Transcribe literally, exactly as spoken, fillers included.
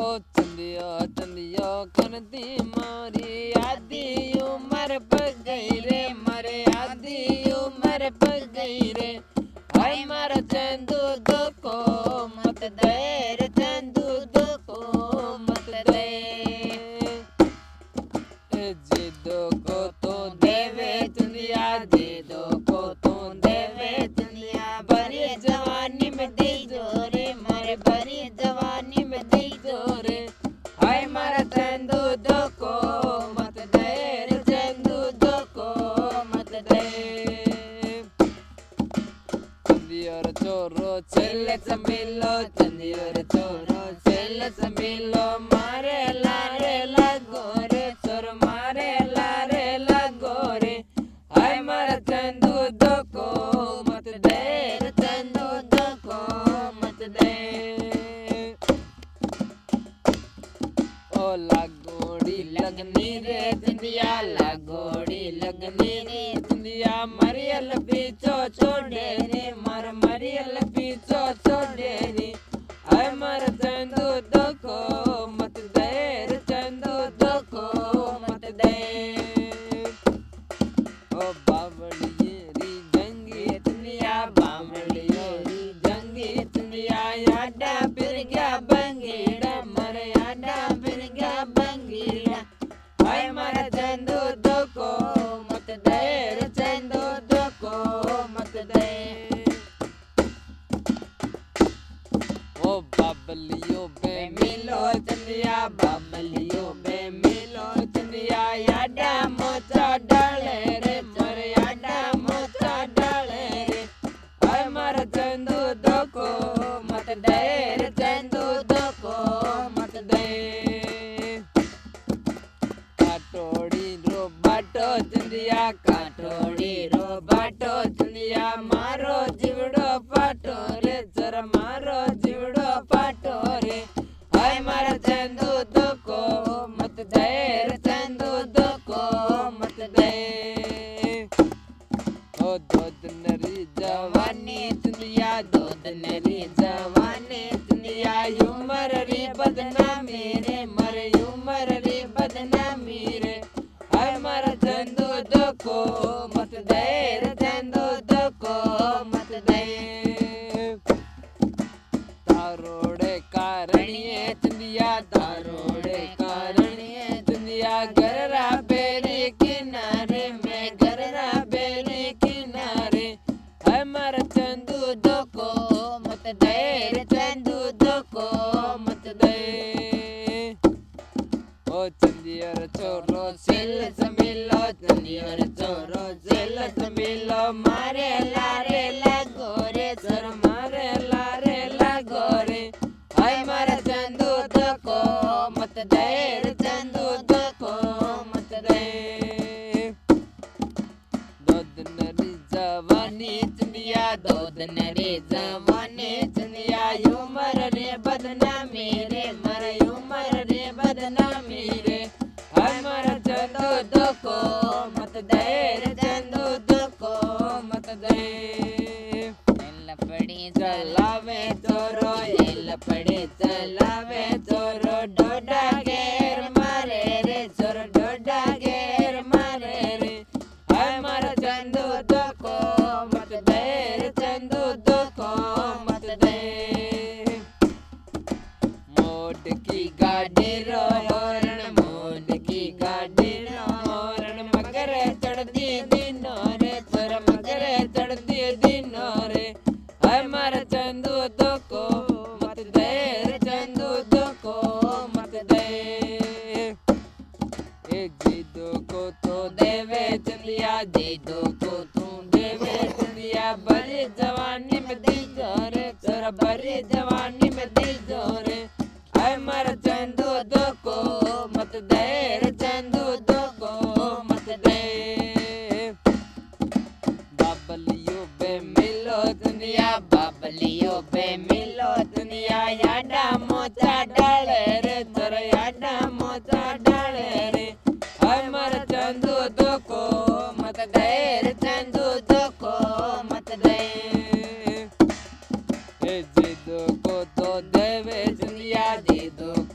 चंदिया चंदिया करती मारी आधी उम्र पक गई रे मारे आधी उम्र पक गई रे हाय मारा चंदू दो को मत दे रे चंदू दो को मत दे जी दो को तो देवे चंदिया जी दो को तो देवे चंदिया बड़ी जवानी में दे जोरे मारे बड़ी जवानी में दे जोरे हाय मारा चंदू दो को मत दे रे चंदू दो को मत दे चंदिया रे चोरो चले चमिलो चंदिया रे चोरो चले चमिलो मारे लारे लगो रे चोर मारे लारे लगो रे हाय मारा चंदू दो को मत दे रे चंदू दो को मत दे ओ लागोड़ी लगनी रे चंदिया लागोड़ी लगनी रे चंदिया मरियल पीछो छोड़े रे मार मरियल पीछो छोड़े रे हाय मारा चंदू दो को मत दे रे चंदू दो को मत दे ओ बावड़िये री जंगी चंदिया बावड़िये री जंगी चंदिया याडा फिर गया बंगीड़ा मरे याडा फिर गया बंगीड़ा हाय मारा चंदू दो को मत दे रे चंदू दो को मत दे ओ बाबलियो बे मिलो चंदिया बाबलियो बे मिलो चंदिया याडा मोचा डाले रे मरे याडा मोचा डाले रे हाय मारा चंदू दो को मत दे रे चंदू दो को मत दे काटोड़ी रो बाटो चंदिया काटोड़ी रो बाटो चंदिया मारो जीवड़ो पाटो रे जरा मारो जीवड़ो पाटो रे हाय मारा चंदू दो को मत दे रे चंदू दो को मत दे ओ दूध नरी जवानी चंदिया दूध नरी जवानी चंदिया उमर री बदनामी रे मरे उमर री बदनामी रे हाय मारा चंदू दो को मत दे रे चंदू दो को मत दे तारोड़े कारणिये चंदिया तारोड़े कारणिये चंदिया गररा बेरी किनारे में गररा बेरी किनारे हाय मारा चंदू दो को मत दे रे चंदू दो को मत दे ओ चंदिया रे चोरो सिल समिलो चंदिया रे चोरो सिल समिलो मारे लारे लगो रे सर मारे लारे लगो रे हाय मारा चंदू दो को मत दे रे चंदू दो को मत दे दूध नरी जवानी चंदिया दूध नरी जवानी चंदिया उमर रे बदनामी रे मरे उमर रे बदनामी रे हाय मारा चंदू दो को मत दे रे चंदू दो को मत दे लपड़ी चलावे चोरो लपड़ी चलावे चोरो डोडा घेर मारे रे चोर डोडा घेर मारे रे हाय मारा चंदू दो को मत दे रे चंदू दो को मत दे मोड की गाड़ी रो हॉर्न मोड की गाड़ी रो हॉर्न मगर चढ़ती दिनों रे चोर मगर चढ़ती दिनों रे हाय मारा चंदू दो को मत दे रे चंदू दो को मत दे एक जी दो को तो देवे चंदिया जी दो को तू देवे चंदिया बड़ी जवानी में दी जोरे चोर बड़ी जवानी में दी जोरे हाय मारा चंदू दो को मत दे रे चंदू दो को मत दे बाबलियो बे मिलो चंदिया बाबलियो बे मिलो चंदिया याडा मोचा डाले रे चोर याडा मोचा डाले रे हाय मारा चंदू दो को मत दे रे चंदू दो को मत दे ए जी दो को तो देवे चंदिया जी दो